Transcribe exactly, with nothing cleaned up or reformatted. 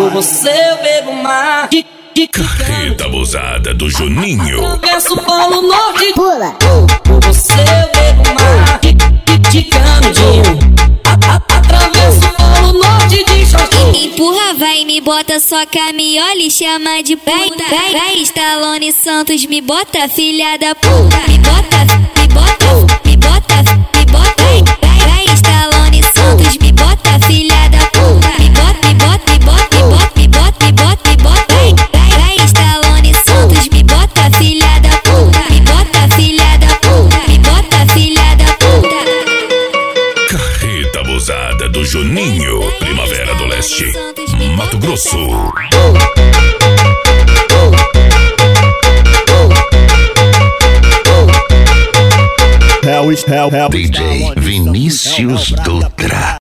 Por você eu bebo mar. Carreta abusada do Juninho. Atravesso o Polo Norte. Pula. Por você eu bebo mar. De canudinho. Atravesso o Polo Norte de shortinho. Empurra, vai, me bota, soca, me olha e chama de puta. Vai, vai, Stallone Santos, me bota, filha da puta. Me bota, me bota, me bota, me bota. Vai, vai, Stallone Santos, me bota, filha da puta. Me bota, me bota, me bota, me bota, me bota, me bota, me bota. Vai, vai, vai, Stallone Santos, me bota, filha da puta. Me bota, filha da puta. Me bota, filha da puta. Carreta abusada do Juninho. Primavera do Leste, Mato Grosso. Hell is hell, hell. D J Vinícius Dutra.